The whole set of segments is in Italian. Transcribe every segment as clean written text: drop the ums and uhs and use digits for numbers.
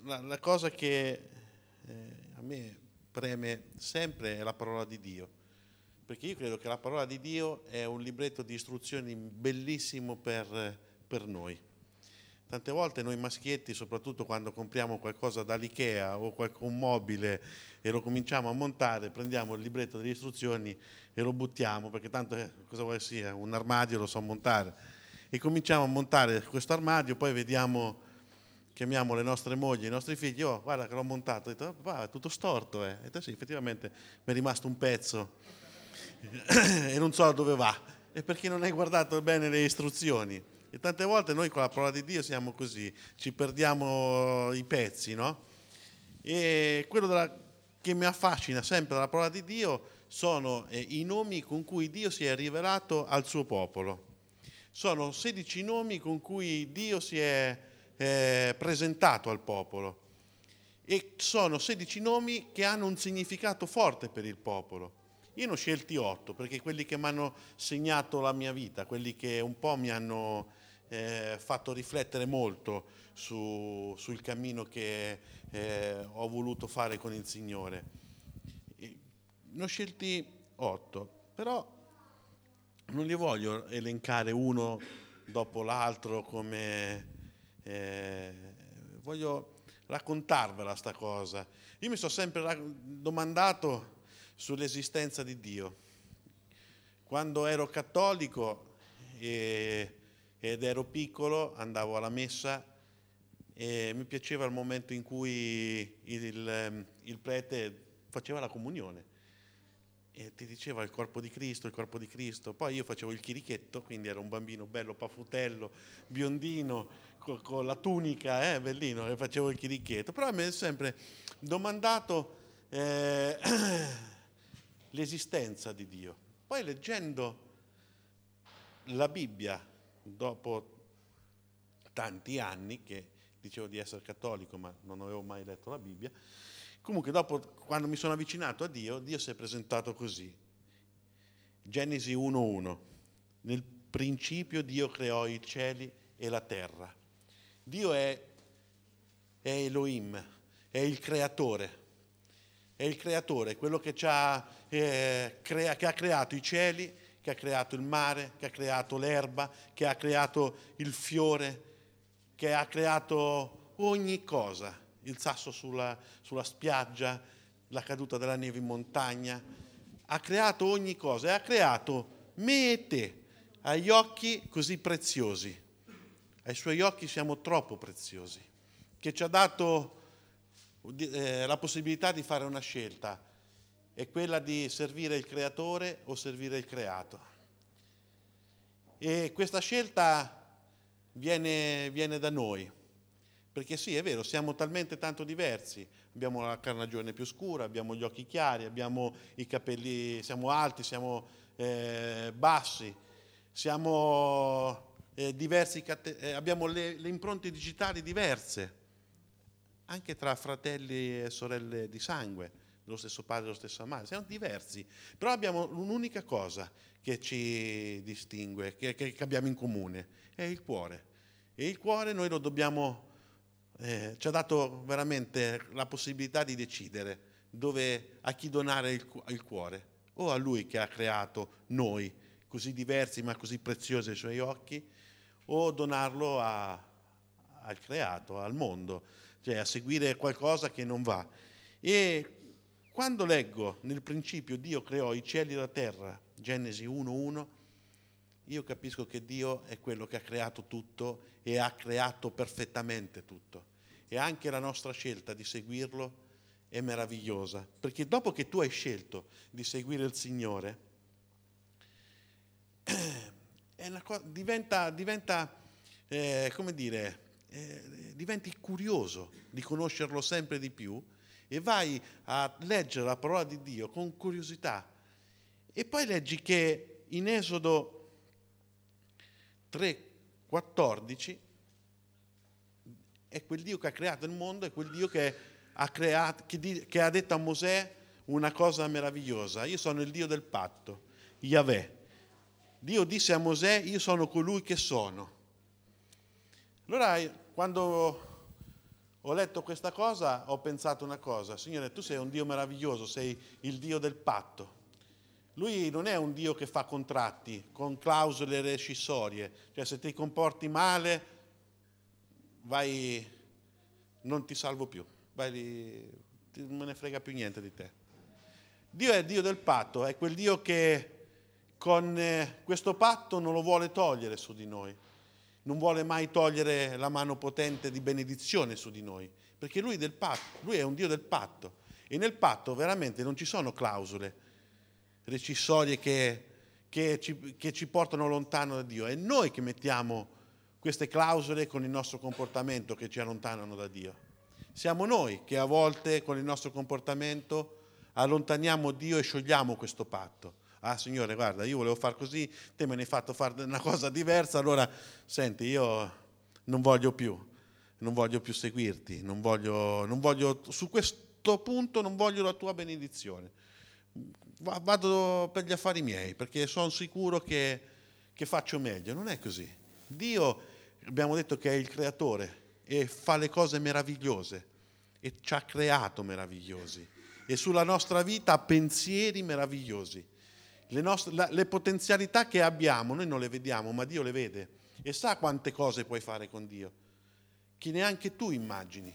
la cosa che a me preme sempre è la parola di Dio, perché io credo che la parola di Dio è un libretto di istruzioni bellissimo per noi. Tante volte noi maschietti, soprattutto quando compriamo qualcosa dall'Ikea o un mobile e lo cominciamo a montare, prendiamo il libretto delle istruzioni e lo buttiamo, perché tanto cosa vuoi sia, un armadio lo so montare. E cominciamo a montare questo armadio, poi vediamo, chiamiamo le nostre mogli, i nostri figli, oh guarda che l'ho montato, ho detto, è tutto storto. Ho detto sì, effettivamente mi è rimasto un pezzo e non so dove va, è perché non hai guardato bene le istruzioni. E tante volte noi con la parola di Dio siamo così, ci perdiamo i pezzi, no? E che mi affascina sempre dalla parola di Dio sono i nomi con cui Dio si è rivelato al suo popolo. Sono 16 nomi con cui Dio si è presentato al popolo. E sono 16 nomi che hanno un significato forte per il popolo. Io ne ho scelti 8, perché quelli che mi hanno segnato la mia vita, quelli che un po' mi hanno fatto riflettere molto sul cammino che ho voluto fare con il Signore. Ne ho scelti 8, però non li voglio elencare uno dopo l'altro come... voglio raccontarvela sta cosa. Io mi sono sempre domandato sull'esistenza di Dio. Quando ero cattolico ed ero piccolo, andavo alla messa e mi piaceva il momento in cui il prete faceva la comunione e ti diceva il corpo di Cristo, il corpo di Cristo. Poi io facevo il chirichetto, quindi ero un bambino bello paffutello, biondino, con la tunica, bellino, e facevo il chirichetto. Però mi è sempre domandato l'esistenza di Dio. Poi leggendo la Bibbia, dopo tanti anni, che dicevo di essere cattolico ma non avevo mai letto la Bibbia, comunque dopo, quando mi sono avvicinato a Dio, Dio si è presentato così. Genesi 1:1. Nel principio Dio creò i cieli e la terra. Dio è Elohim, è il creatore. È il creatore, quello che ha creato i cieli, che ha creato il mare, che ha creato l'erba, che ha creato il fiore, che ha creato ogni cosa, il sasso sulla spiaggia, la caduta della neve in montagna. Ha creato ogni cosa e ha creato me e te agli occhi così preziosi. Ai suoi occhi siamo troppo preziosi, che ci ha dato la possibilità di fare una scelta, è quella di servire il creatore o servire il creato. E questa scelta viene da noi, perché sì, è vero, siamo talmente tanto diversi, abbiamo la carnagione più scura, abbiamo gli occhi chiari, abbiamo i capelli, siamo alti, siamo bassi, siamo diversi, abbiamo le impronte digitali diverse, anche tra fratelli e sorelle di sangue, dello stesso padre e dello stesso madre, siamo diversi, però abbiamo un'unica cosa che ci distingue, che abbiamo in comune, è il cuore. E il cuore noi lo dobbiamo, ci ha dato veramente la possibilità di decidere a chi donare il cuore, o a Lui che ha creato noi, così diversi ma così preziosi ai Suoi occhi, o donarlo al creato, al mondo, cioè a seguire qualcosa che non va. E quando leggo nel principio Dio creò i cieli e la terra, Genesi 1:1, io capisco che Dio è quello che ha creato tutto e ha creato perfettamente tutto. E anche la nostra scelta di seguirlo è meravigliosa, perché dopo che tu hai scelto di seguire il Signore, diventa come dire, diventi curioso di conoscerlo sempre di più e vai a leggere la parola di Dio con curiosità. E poi leggi che in Esodo 3:14 è quel Dio che ha creato il mondo, è quel Dio che ha detto a Mosè una cosa meravigliosa: io sono il Dio del patto, Yahweh. Dio disse a Mosè: io sono colui che sono. Allora, quando ho letto questa cosa, ho pensato una cosa: Signore, tu sei un Dio meraviglioso, sei il Dio del patto. Lui non è un Dio che fa contratti con clausole rescissorie, cioè se ti comporti male, vai, non ti salvo più, vai, non me ne frega più niente di te. Dio è il Dio del patto, è quel Dio che con questo patto non lo vuole togliere su di noi, non vuole mai togliere la mano potente di benedizione su di noi, perché lui è un Dio del patto, e nel patto veramente non ci sono clausole rescissorie che ci portano lontano da Dio. È noi che mettiamo queste clausole con il nostro comportamento che ci allontanano da Dio. Siamo noi che a volte con il nostro comportamento allontaniamo Dio e sciogliamo questo patto. Ah, Signore, guarda, io volevo far così, te me ne hai fatto fare una cosa diversa, allora senti, io non voglio più seguirti, non voglio su questo punto non voglio la tua benedizione. Vado per gli affari miei, perché sono sicuro che faccio meglio. Non è così. Dio, abbiamo detto che è il creatore e fa le cose meravigliose e ci ha creato meravigliosi, e sulla nostra vita ha pensieri meravigliosi. Le potenzialità che abbiamo noi non le vediamo, ma Dio le vede e sa quante cose puoi fare con Dio, che neanche tu immagini.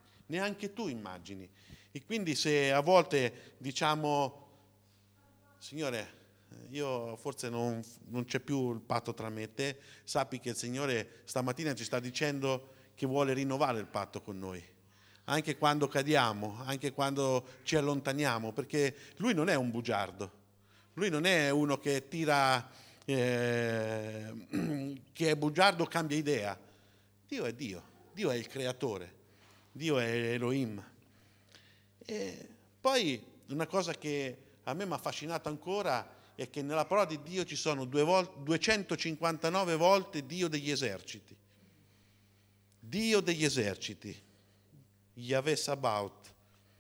E quindi se a volte diciamo: Signore, io forse non c'è più il patto tra me e te, sappi che il Signore stamattina ci sta dicendo che vuole rinnovare il patto con noi, anche quando cadiamo, anche quando ci allontaniamo, perché Lui non è un bugiardo, Lui non è uno che tira, che è bugiardo, cambia idea. Dio è Dio, Dio è il creatore, Dio è Elohim. E poi una cosa che a me mi ha affascinato ancora è che nella parola di Dio ci sono 259 volte Dio degli eserciti. Dio degli eserciti, Yahweh Sabaoth,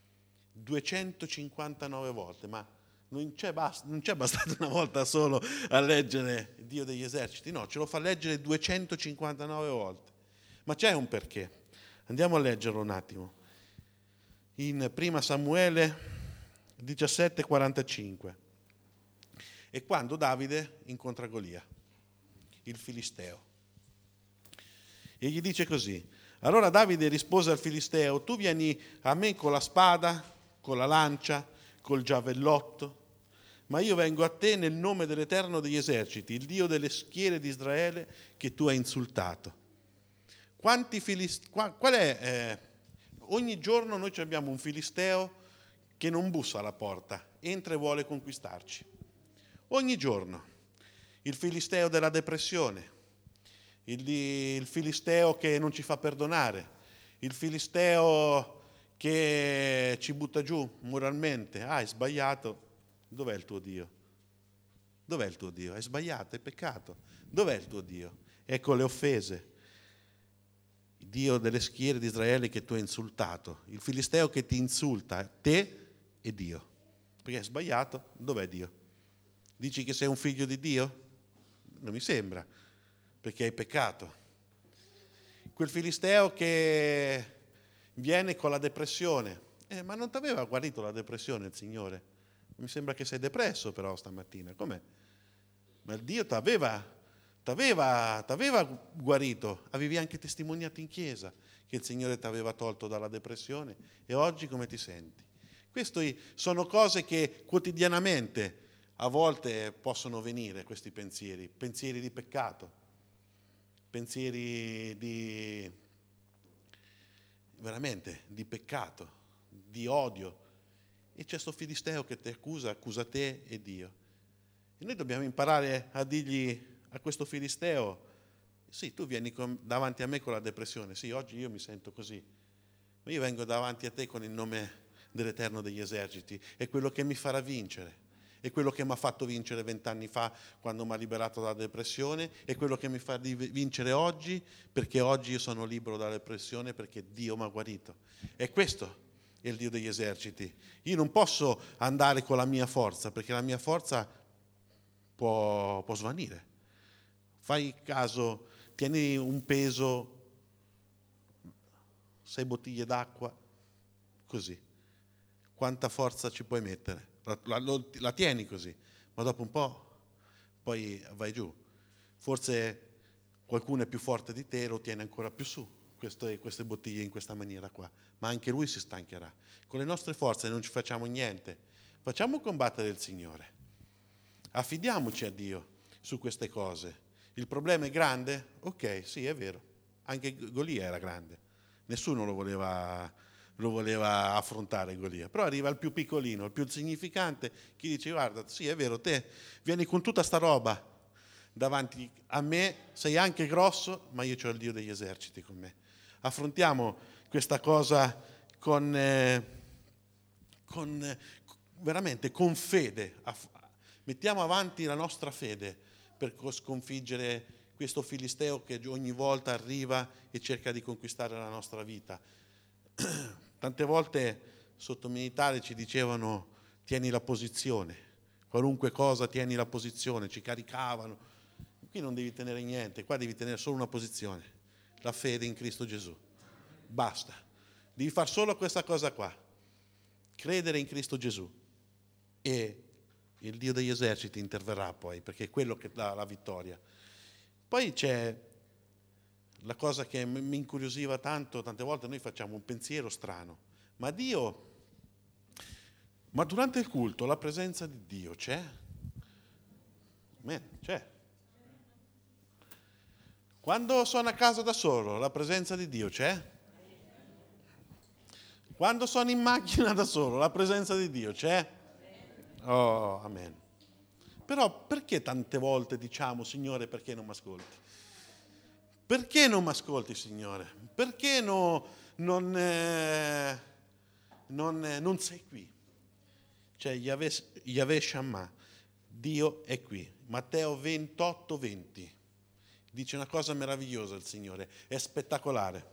259 volte, ma non c'è bastato una volta solo a leggere Dio degli eserciti, no, ce lo fa leggere 259 volte. Ma c'è un perché. Andiamo a leggerlo un attimo. In 1 Samuele 17,45. E quando Davide incontra Golia, il Filisteo, e gli dice così: allora Davide rispose al Filisteo: tu vieni a me con la spada, con la lancia, col giavellotto, ma io vengo a te nel nome dell'Eterno degli eserciti, il Dio delle schiere di Israele che tu hai insultato. Ogni giorno noi abbiamo un Filisteo che non bussa alla porta, entra e vuole conquistarci. Ogni giorno. Il Filisteo della depressione, il Filisteo che non ci fa perdonare, il Filisteo che ci butta giù moralmente. Ah, hai sbagliato. Dov'è il tuo Dio? Dov'è il tuo Dio? Hai sbagliato, hai peccato. Dov'è il tuo Dio? Ecco le offese. Il Dio delle schiere di Israele che tu hai insultato. Il Filisteo che ti insulta, te e Dio. Perché hai sbagliato, dov'è Dio? Dici che sei un figlio di Dio? Non mi sembra, perché hai peccato. Quel Filisteo che viene con la depressione. Ma non ti aveva guarito la depressione il Signore? Mi sembra che sei depresso però stamattina. Com'è? Ma il Dio t'aveva guarito. Avevi anche testimoniato in chiesa che il Signore ti aveva tolto dalla depressione. E oggi come ti senti? Queste sono cose che quotidianamente a volte possono venire, questi pensieri di peccato, pensieri veramente di peccato, di odio. E c'è questo Filisteo che ti accusa te e Dio. E noi dobbiamo imparare a dirgli a questo Filisteo: sì, tu vieni davanti a me con la depressione, sì, oggi io mi sento così, ma io vengo davanti a te con il nome dell'Eterno degli eserciti, è quello che mi farà vincere. È quello che mi ha fatto vincere 20 anni fa quando mi ha liberato dalla depressione, è quello che mi fa vincere oggi, perché oggi io sono libero dalla depressione, perché Dio mi ha guarito. E questo è il Dio degli eserciti. Io non posso andare con la mia forza, perché la mia forza può svanire. Fai caso, tieni un peso 6 bottiglie d'acqua, così. Quanta forza ci puoi mettere? La tieni così, ma dopo un po' poi vai giù. Forse qualcuno è più forte di te e lo tiene ancora più su, queste bottiglie in questa maniera qua, ma anche lui si stancherà. Con le nostre forze non ci facciamo niente, facciamo combattere il Signore, affidiamoci a Dio su queste cose. Il problema è grande? Ok, sì, è vero, anche Golia era grande, nessuno lo voleva affrontare Golia, però arriva il più piccolino, il più insignificante, che dice: guarda, sì, è vero, te vieni con tutta sta roba davanti a me, sei anche grosso, ma io ho il Dio degli eserciti con me. Affrontiamo questa cosa veramente con fede, mettiamo avanti la nostra fede per sconfiggere questo filisteo che ogni volta arriva e cerca di conquistare la nostra vita. Tante volte sotto militare ci dicevano: tieni la posizione, qualunque cosa tieni la posizione, ci caricavano. Qui non devi tenere niente, qua devi tenere solo una posizione, la fede in Cristo Gesù. Basta. Devi fare solo questa cosa qua, credere in Cristo Gesù, e il Dio degli eserciti interverrà poi, perché è quello che dà la vittoria. Poi c'è la cosa che mi incuriosiva tanto, tante volte noi facciamo un pensiero strano, ma durante il culto la presenza di Dio c'è? C'è. Quando sono a casa da solo la presenza di Dio c'è? Quando sono in macchina da solo la presenza di Dio c'è? Oh, amen. Però perché tante volte diciamo: Signore, perché non mi ascolti? Perché non mi ascolti, Signore? Perché non sei qui? Cioè, Yahweh Shammah, Dio è qui. Matteo 28:20 dice una cosa meravigliosa il Signore, è spettacolare.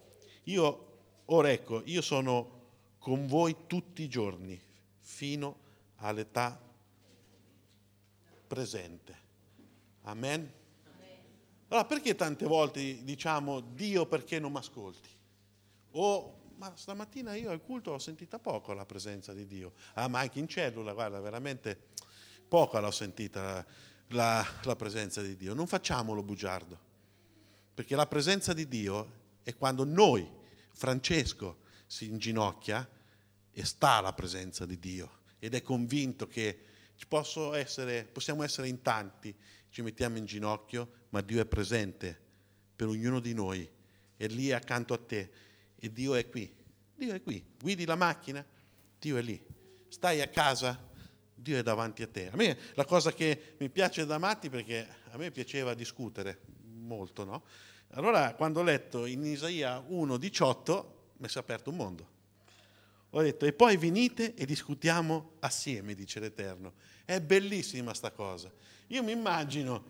Io sono con voi tutti i giorni fino all'età presente. Amen? Allora, perché tante volte diciamo: Dio, perché non mi ascolti? Ma stamattina io al culto ho sentita poco la presenza di Dio. Ma anche in cellula, guarda, veramente poco l'ho sentita la presenza di Dio. Non facciamolo bugiardo, perché la presenza di Dio è quando noi, Francesco, si inginocchia e sta alla presenza di Dio ed è convinto che possiamo essere in tanti, ci mettiamo in ginocchio, ma Dio è presente per ognuno di noi, è lì accanto a te e Dio è qui. Dio è qui. Guidi la macchina, Dio è lì. Stai a casa, Dio è davanti a te. A me la cosa che mi piace da matti, perché a me piaceva discutere molto, no? Allora, quando ho letto in Isaia 1,18 mi si è aperto un mondo. Ho detto: e poi venite e discutiamo assieme, dice l'Eterno. È bellissima sta cosa. Io mi immagino,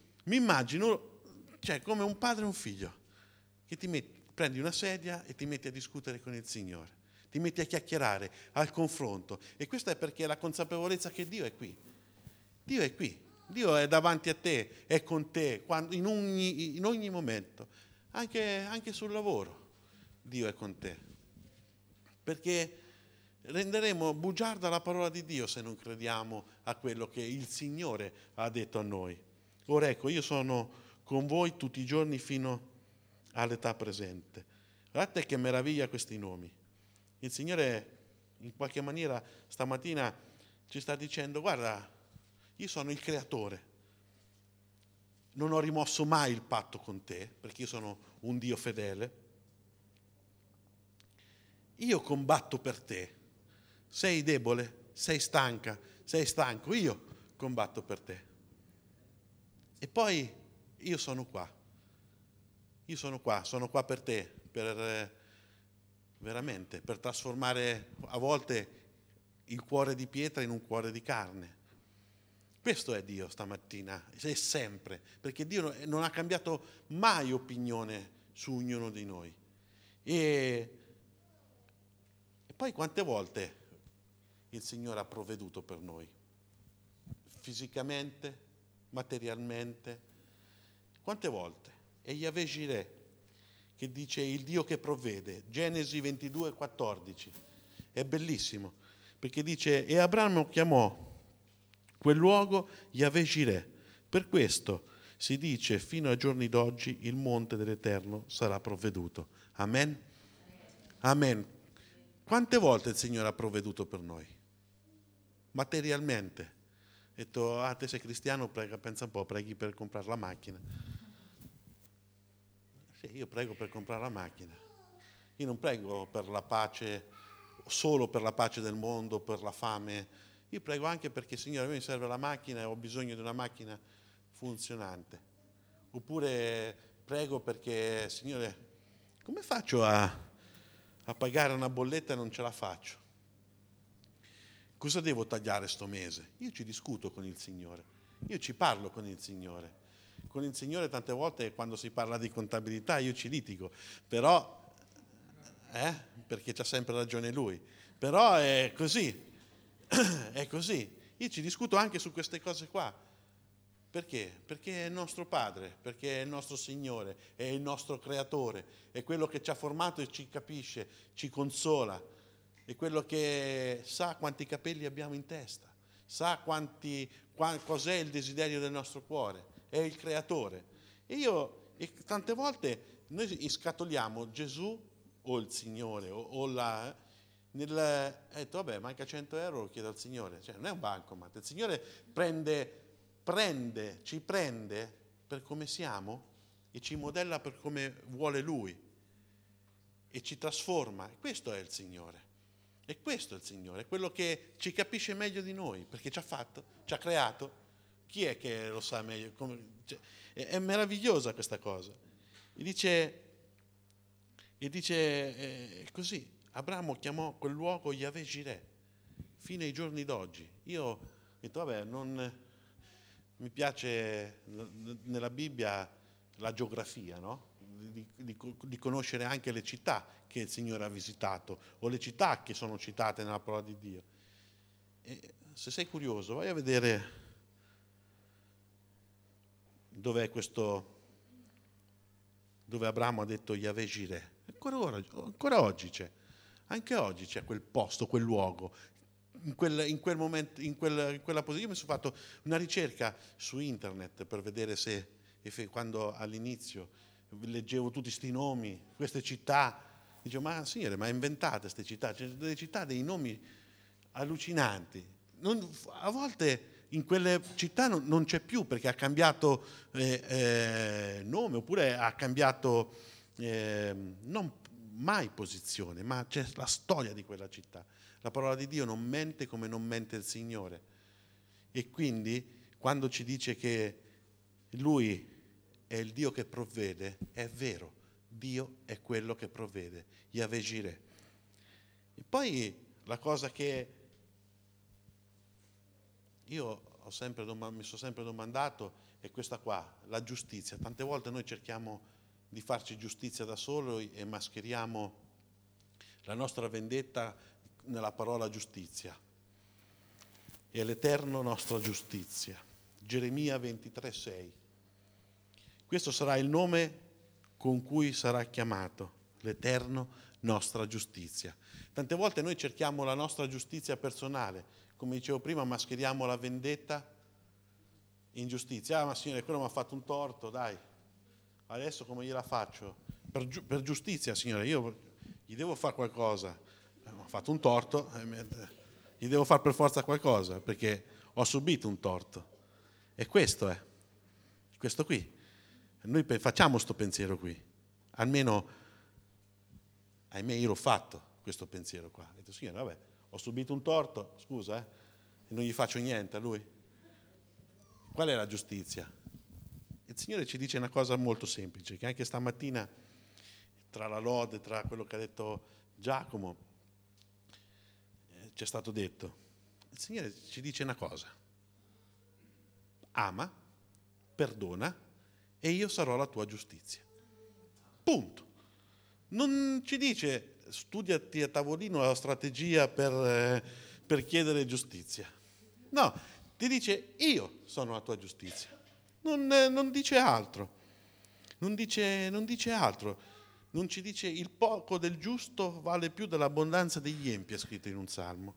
cioè, come un padre e un figlio, che prendi una sedia e ti metti a discutere con il Signore, ti metti a chiacchierare, al confronto. E questo è perché la consapevolezza che Dio è qui. Dio è qui. Dio è davanti a te, è con te, in ogni momento, anche sul lavoro. Dio è con te. Perché renderemo bugiarda la parola di Dio se non crediamo a quello che il Signore ha detto a noi. Ora ecco, io sono con voi tutti i giorni fino all'età presente. Guardate che meraviglia questi nomi. Il Signore in qualche maniera stamattina ci sta dicendo: guarda, io sono il creatore, non ho rimosso mai il patto con te, perché io sono un Dio fedele. Io combatto per te. Sei debole? Sei stanca? Sei stanco? Io combatto per te. E poi io sono qua. Io sono qua per te, veramente, per trasformare a volte il cuore di pietra in un cuore di carne. Questo è Dio stamattina, è sempre, perché Dio non ha cambiato mai opinione su ognuno di noi. E poi quante volte il Signore ha provveduto per noi, fisicamente, materialmente, quante volte? E Yahweh Jireh, che dice il Dio che provvede, Genesi 22:14. È bellissimo, perché dice: e Abramo chiamò quel luogo Yahweh Jireh. Per questo si dice fino ai giorni d'oggi il monte dell'Eterno sarà provveduto. Amen? Amen. Quante volte il Signore ha provveduto per noi? Materialmente. Ha detto: te sei cristiano, prega, pensa un po', preghi per comprare la macchina. Sì, io prego per comprare la macchina. Io non prego per la pace, solo per la pace del mondo, per la fame. Io prego anche perché, Signore, a me mi serve la macchina e ho bisogno di una macchina funzionante. Oppure prego perché, Signore, come faccio a pagare una bolletta e non ce la faccio? Cosa devo tagliare sto mese? Io ci discuto con il Signore, io ci parlo con il Signore. Con il Signore tante volte quando si parla di contabilità io ci litigo, però, perché c'ha sempre ragione Lui. Però è così, è così. Io ci discuto anche su queste cose qua. Perché? Perché è il nostro Padre, perché è il nostro Signore, è il nostro Creatore, è quello che ci ha formato e ci capisce, ci consola, è quello che sa quanti capelli abbiamo in testa, sa cos'è il desiderio del nostro cuore, è il Creatore. E tante volte noi scatoliamo Gesù o il Signore detto, vabbè, manca 100 euro, lo chiedo al Signore. Cioè, non è un bancomat, il Signore ci prende per come siamo e ci modella per come vuole Lui e ci trasforma. E questo è il Signore. E questo è il Signore, è quello che ci capisce meglio di noi, perché ci ha fatto, ci ha creato. Chi è che lo sa meglio? È meravigliosa questa cosa. E dice così, Abramo chiamò quel luogo Yahweh Jireh, fino ai giorni d'oggi. Io ho detto, vabbè, non mi piace nella Bibbia la geografia, no? Di conoscere anche le città che il Signore ha visitato o le città che sono citate nella parola di Dio. E se sei curioso, vai a vedere dove Abramo ha detto Yahweh Jireh. Ancora oggi c'è, anche oggi c'è quel posto, quel luogo, in quel momento, in quella posizione. Io mi sono fatto una ricerca su internet per vedere quando all'inizio leggevo tutti questi nomi, queste città, dicevo, ma Signore, ma inventate queste città? C'è delle città, dei nomi allucinanti. A volte in quelle città non c'è più perché ha cambiato nome, oppure ha cambiato non mai posizione, ma c'è la storia di quella città. La parola di Dio non mente come non mente il Signore. E quindi quando ci dice che Lui è il Dio che provvede, è vero, Dio è quello che provvede, Yahweh Jireh. E poi la cosa che io mi sono sempre domandato è questa qua, la giustizia. Tante volte noi cerchiamo di farci giustizia da soli e mascheriamo la nostra vendetta nella parola giustizia. È l'Eterno nostra giustizia. Geremia 23:6. Questo sarà il nome con cui sarà chiamato, l'Eterno nostra giustizia. Tante volte noi cerchiamo la nostra giustizia personale, come dicevo prima, mascheriamo la vendetta in giustizia. Ma Signore, quello mi ha fatto un torto, dai, adesso come gliela faccio? Per giustizia, Signore, io gli devo fare qualcosa. Mi ha fatto un torto, gli devo fare per forza qualcosa, perché ho subito un torto. E questo qui. Noi facciamo sto pensiero qui, almeno, ahimè, io l'ho fatto, questo pensiero qua. Ho detto, Signore, vabbè, ho subito un torto, scusa, e non gli faccio niente a lui. Qual è la giustizia? Il Signore ci dice una cosa molto semplice, che anche stamattina, tra la lode, tra quello che ha detto Giacomo, ci è stato detto. Il Signore ci dice una cosa: ama, perdona, e io sarò la tua giustizia. Punto. Non ci dice studiati a tavolino la strategia per chiedere giustizia. No, ti dice io sono la tua giustizia. Non dice altro. Non dice altro. Non ci dice il poco del giusto vale più dell'abbondanza degli empi, è scritto in un salmo.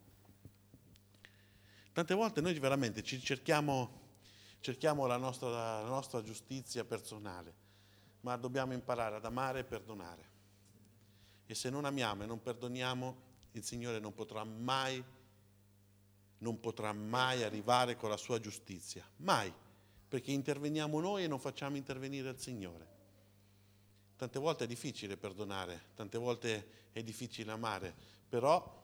Tante volte noi veramente cerchiamo la nostra giustizia personale, ma dobbiamo imparare ad amare e perdonare. E se non amiamo e non perdoniamo, il Signore non potrà mai arrivare con la sua giustizia. Mai, perché interveniamo noi e non facciamo intervenire il Signore. Tante volte è difficile perdonare, tante volte è difficile amare, però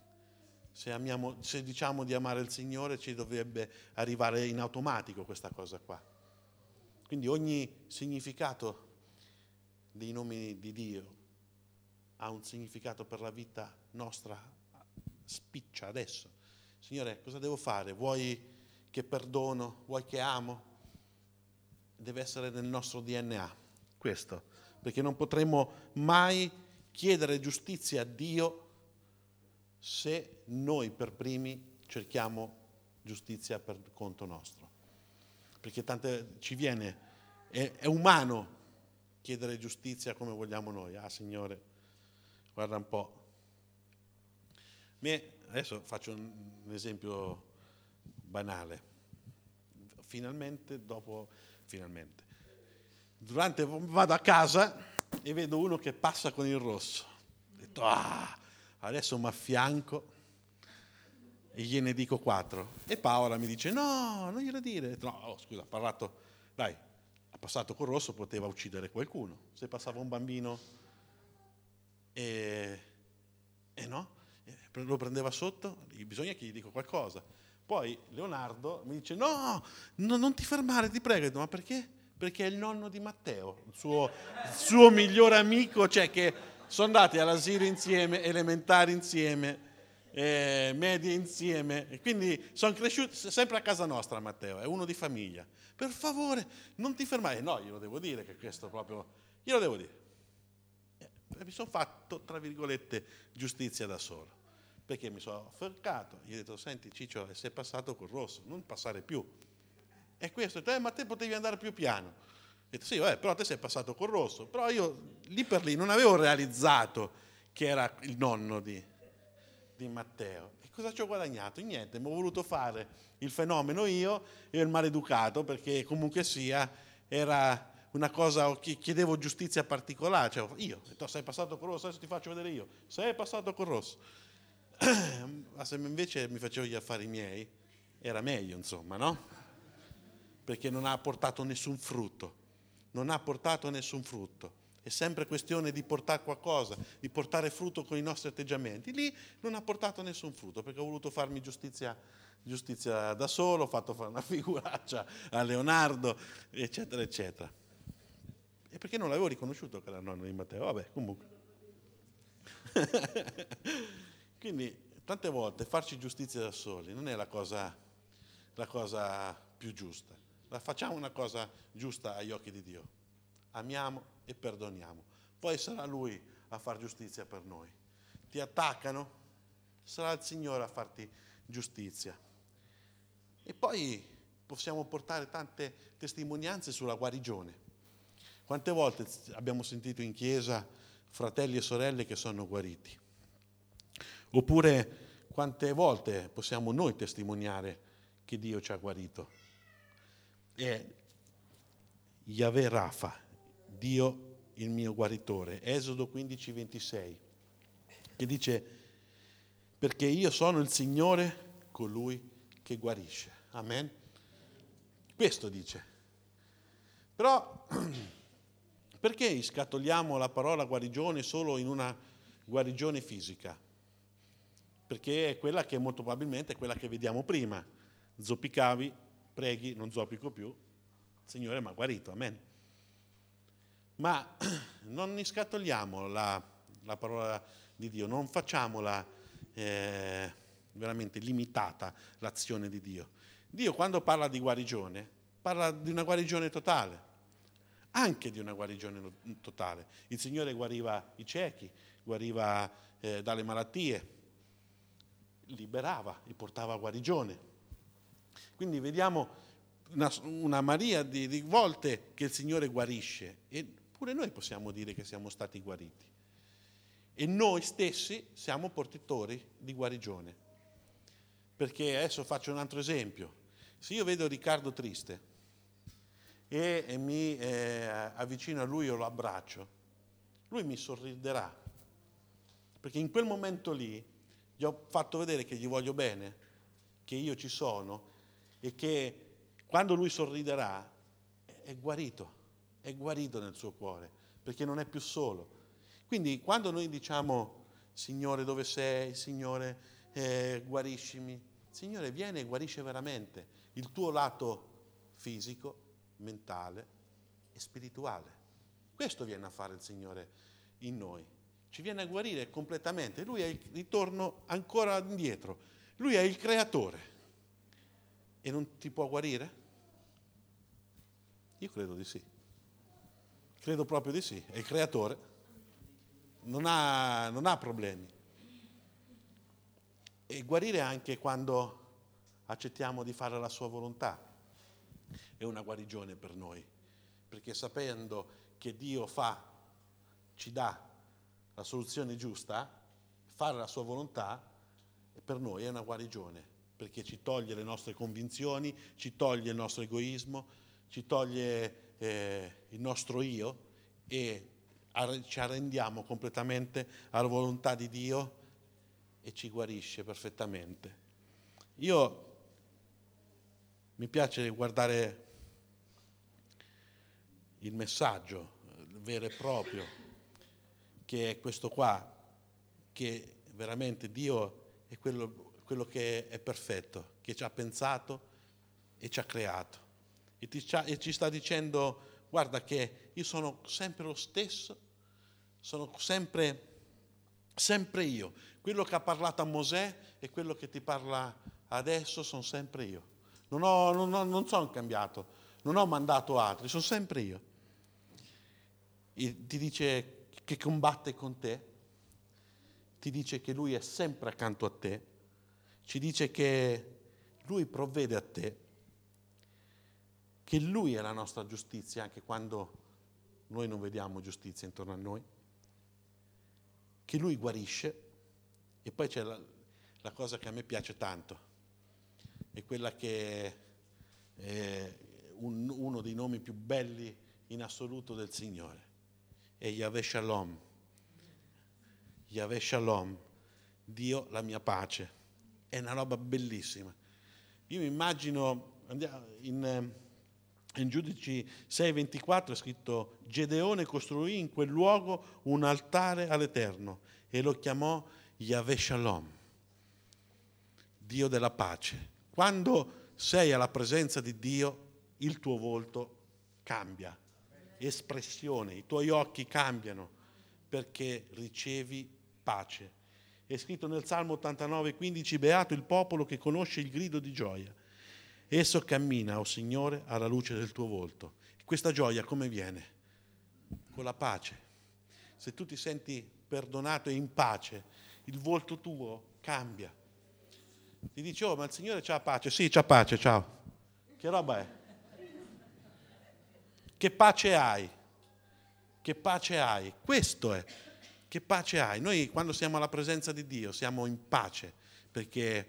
se diciamo di amare il Signore ci dovrebbe arrivare in automatico questa cosa qua. Quindi ogni significato dei nomi di Dio ha un significato per la vita nostra, spiccia adesso. Signore, cosa devo fare? Vuoi che perdono? Vuoi che amo? Deve essere nel nostro DNA, questo, perché non potremo mai chiedere giustizia a Dio se noi per primi cerchiamo giustizia per conto nostro. Perché ci viene, è umano chiedere giustizia come vogliamo noi. Ah, Signore, guarda un po'. Adesso faccio un esempio banale. Vado a casa e vedo uno che passa con il rosso. Ho detto, adesso mi affianco e gliene dico 4. E Paola mi dice, no, non glielo dire. No, scusa, ha parlato, dai, ha passato col rosso, poteva uccidere qualcuno. Se passava un bambino e no, lo prendeva sotto, bisogna che gli dico qualcosa. Poi Leonardo mi dice, no, non ti fermare, ti prego. Ma perché? Perché è il nonno di Matteo, il suo migliore amico, cioè che sono andati all'asilo insieme, elementari insieme, medie insieme, e quindi sono cresciuti sempre a casa nostra. Matteo è uno di famiglia. Per favore, non ti fermare. No, glielo devo dire che questo proprio, glielo devo dire. Mi sono fatto, tra virgolette, giustizia da solo. Perché mi sono affercato, gli ho detto, senti Ciccio, sei passato col rosso, non passare più. E questo, ma te potevi andare più piano. Ho detto, sì, però te sei passato col rosso. Però io lì per lì non avevo realizzato che era il nonno di Matteo. E cosa ci ho guadagnato? Niente, mi ho voluto fare il fenomeno io e il maleducato, perché comunque sia, era una cosa, chiedevo giustizia particolare. Cioè, io, ho detto, sei passato col rosso, adesso ti faccio vedere io. Sei passato col rosso. Ma se invece mi facevo gli affari miei, era meglio, insomma, no? Perché non ha portato nessun frutto. Non ha portato nessun frutto. È sempre questione di portare qualcosa, di portare frutto con i nostri atteggiamenti. Lì non ha portato nessun frutto, perché ho voluto farmi giustizia da solo, ho fatto fare una figuraccia a Leonardo, eccetera, eccetera. E perché non l'avevo riconosciuto che era il nonno di Matteo? Vabbè, comunque. Quindi tante volte farci giustizia da soli non è la cosa più giusta. Facciamo una cosa giusta agli occhi di Dio. Amiamo e perdoniamo. Poi sarà Lui a far giustizia per noi. Ti attaccano? Sarà il Signore a farti giustizia. E poi possiamo portare tante testimonianze sulla guarigione. Quante volte abbiamo sentito in chiesa fratelli e sorelle che sono guariti? Oppure quante volte possiamo noi testimoniare che Dio ci ha guarito? È Yahweh Rafa, Dio il mio guaritore, Esodo 15, 26, che dice, perché io sono il Signore, colui che guarisce. Amen? Questo dice. Però perché scatoliamo la parola guarigione solo in una guarigione fisica? Perché è quella che molto probabilmente è quella che vediamo prima. Zoppicavi, preghi, non zoppico più, il Signore mi ha guarito, amen. Ma non ne scatoliamo la parola di Dio, non facciamola veramente limitata l'azione di Dio. Dio quando parla di guarigione, parla di una guarigione totale, anche di una guarigione totale. Il Signore guariva i ciechi, guariva dalle malattie, liberava e portava guarigione. Quindi vediamo una Maria di volte che il Signore guarisce, e pure noi possiamo dire che siamo stati guariti. E noi stessi siamo portatori di guarigione. Perché adesso faccio un altro esempio. Se io vedo Riccardo triste e mi avvicino a lui o lo abbraccio, lui mi sorriderà. Perché in quel momento lì gli ho fatto vedere che gli voglio bene, che io ci sono e che quando lui sorriderà è guarito nel suo cuore, perché non è più solo. Quindi quando noi diciamo Signore dove sei, Signore guariscimi, Signore viene e guarisce veramente il tuo lato fisico, mentale e spirituale. Questo viene a fare il Signore in noi. Ci viene a guarire completamente. Lui è il ritorno ancora indietro. Lui è il creatore. E non ti può guarire? Io credo di sì. Credo proprio di sì. È il creatore. Non ha problemi. E guarire anche quando accettiamo di fare la sua volontà. È una guarigione per noi. Perché sapendo che Dio ci dà la soluzione giusta, fare la sua volontà, per noi è una guarigione, perché ci toglie le nostre convinzioni, ci toglie il nostro egoismo, ci toglie il nostro io e ci arrendiamo completamente alla volontà di Dio e ci guarisce perfettamente. Mi piace guardare il messaggio vero e proprio, che è questo qua, che veramente Dio è quello che è perfetto, che ci ha pensato e ci ha creato. E ci sta dicendo, guarda che io sono sempre lo stesso, sono sempre io. Quello che ha parlato a Mosè e quello che ti parla adesso sono sempre io. Non sono cambiato, non ho mandato altri, sono sempre io. E ti dice che combatte con te, ti dice che Lui è sempre accanto a te, ci dice che Lui provvede a te, che Lui è la nostra giustizia anche quando noi non vediamo giustizia intorno a noi, che Lui guarisce. E poi c'è la cosa che a me piace tanto, è quella che è uno dei nomi più belli in assoluto del Signore, è Yahweh Shalom. Yahweh Shalom, Dio la mia pace. È una roba bellissima. Io mi immagino, in Giudici 6:24 è scritto: Gedeone costruì in quel luogo un altare all'Eterno e lo chiamò Yahweh Shalom, Dio della pace. Quando sei alla presenza di Dio, il tuo volto cambia, espressione, i tuoi occhi cambiano, perché ricevi pace. È scritto nel Salmo 89:15: beato il popolo che conosce il grido di gioia. Esso cammina, o Signore, alla luce del tuo volto. E questa gioia come viene? Con la pace. Se tu ti senti perdonato e in pace, il volto tuo cambia. Ti dici: oh, ma il Signore c'ha pace. Sì, c'ha pace, ciao. Che roba è? Che pace hai? Che pace hai? Questo è. Che pace hai? Noi quando siamo alla presenza di Dio siamo in pace, perché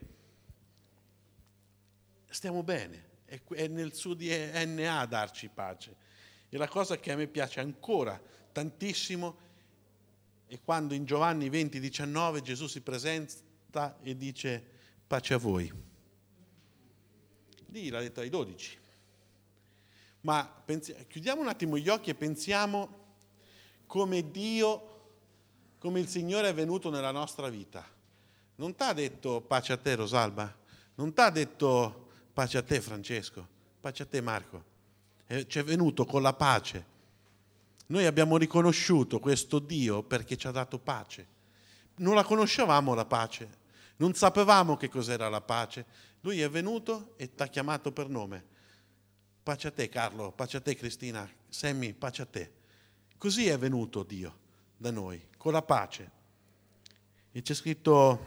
stiamo bene, è nel suo DNA darci pace. E la cosa che a me piace ancora tantissimo è quando in Giovanni 20:19 Gesù si presenta e dice: pace a voi. Lì l'ha detto ai 12. Ma chiudiamo un attimo gli occhi e pensiamo come Dio, come il Signore è venuto nella nostra vita. Non t'ha detto pace a te Rosalba, non t'ha detto pace a te Francesco, pace a te Marco. Ci è venuto con la pace. Noi abbiamo riconosciuto questo Dio perché ci ha dato pace. Non la conoscevamo la pace, non sapevamo che cos'era la pace. Lui è venuto e ti ha chiamato per nome. Pace a te Carlo, pace a te Cristina, Sammy, pace a te. Così è venuto Dio da noi, con la pace. E c'è scritto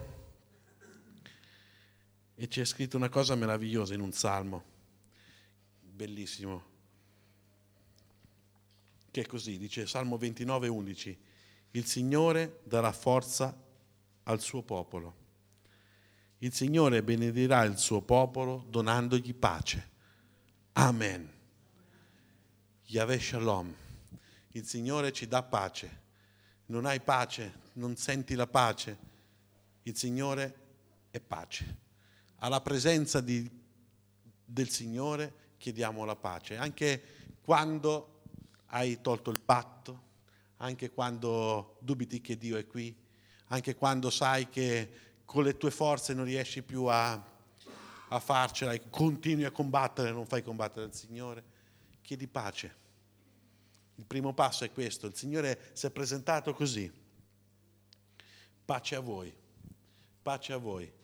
una cosa meravigliosa in un salmo, bellissimo, che è così, dice Salmo 29, 11, il Signore darà forza al suo popolo. Il Signore benedirà il suo popolo donandogli pace. Amen. Yahweh Shalom. Il Signore ci dà pace. Non hai pace, non senti la pace. Il Signore è pace. Alla presenza del Signore chiediamo la pace. Anche quando hai tolto il patto, anche quando dubiti che Dio è qui, anche quando sai che con le tue forze non riesci più a farcela e continui a combattere e non fai combattere il Signore, chiedi pace. Il primo passo è questo, il Signore si è presentato così. Pace a voi, pace a voi.